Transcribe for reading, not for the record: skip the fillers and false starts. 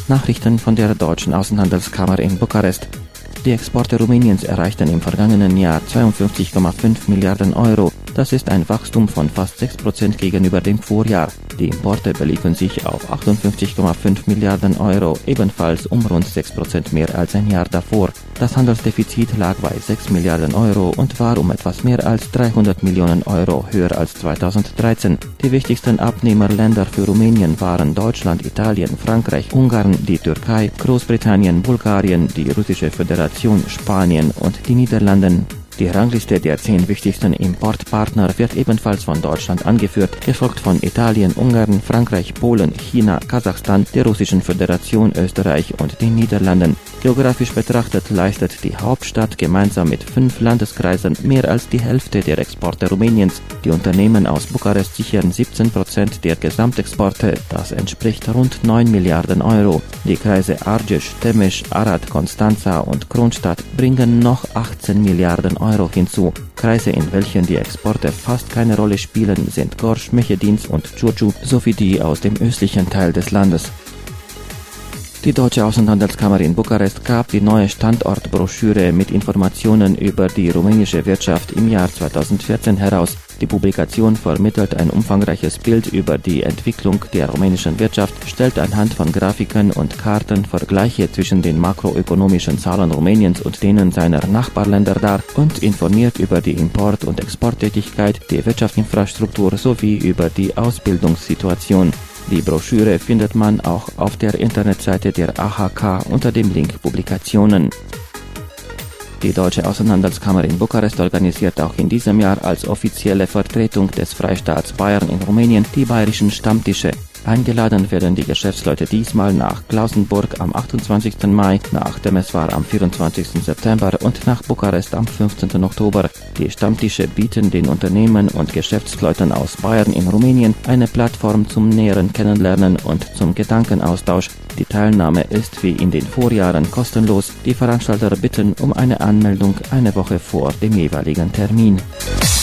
Nachrichten von der Deutschen Außenhandelskammer in Bukarest. Die Exporte Rumäniens erreichten im vergangenen Jahr 52,5 Milliarden Euro. Das ist ein Wachstum von fast 6% gegenüber dem Vorjahr. Die Importe beliefen sich auf 58,5 Milliarden Euro, ebenfalls um rund 6% mehr als ein Jahr davor. Das Handelsdefizit lag bei 6 Milliarden Euro und war um etwas mehr als 300 Millionen Euro höher als 2013. Die wichtigsten Abnehmerländer für Rumänien waren Deutschland, Italien, Frankreich, Ungarn, die Türkei, Großbritannien, Bulgarien, die Russische Föderation, Spanien und die Niederlande. Die Rangliste der 10 wichtigsten Importpartner wird ebenfalls von Deutschland angeführt, gefolgt von Italien, Ungarn, Frankreich, Polen, China, Kasachstan, der Russischen Föderation, Österreich und den Niederlanden. Geografisch betrachtet leistet die Hauptstadt gemeinsam mit 5 Landeskreisen mehr als die Hälfte der Exporte Rumäniens. Die Unternehmen aus Bukarest sichern 17% der Gesamtexporte, das entspricht rund 9 Milliarden Euro. Die Kreise Argeș, Temeș, Arad, Constanța und Kronstadt bringen noch 18 Milliarden Euro hinzu. Kreise, in welchen die Exporte fast keine Rolle spielen, sind Gorj, Mehedinți und Giurgiu sowie die aus dem östlichen Teil des Landes. Die Deutsche Außenhandelskammer in Bukarest gab die neue Standortbroschüre mit Informationen über die rumänische Wirtschaft im Jahr 2014 heraus. Die Publikation vermittelt ein umfangreiches Bild über die Entwicklung der rumänischen Wirtschaft, stellt anhand von Grafiken und Karten Vergleiche zwischen den makroökonomischen Zahlen Rumäniens und denen seiner Nachbarländer dar und informiert über die Import- und Exporttätigkeit, die Wirtschaftsinfrastruktur sowie über die Ausbildungssituation. Die Broschüre findet man auch auf der Internetseite der AHK unter dem Link Publikationen. Die Deutsche Außenhandelskammer in Bukarest organisiert auch in diesem Jahr als offizielle Vertretung des Freistaats Bayern in Rumänien die bayerischen Stammtische. Eingeladen werden die Geschäftsleute diesmal nach Klausenburg am 28. Mai, nach Temeswar am 24. September und nach Bukarest am 15. Oktober. Die Stammtische bieten den Unternehmen und Geschäftsleuten aus Bayern in Rumänien eine Plattform zum näheren Kennenlernen und zum Gedankenaustausch. Die Teilnahme ist wie in den Vorjahren kostenlos. Die Veranstalter bitten um eine Anmeldung eine Woche vor dem jeweiligen Termin.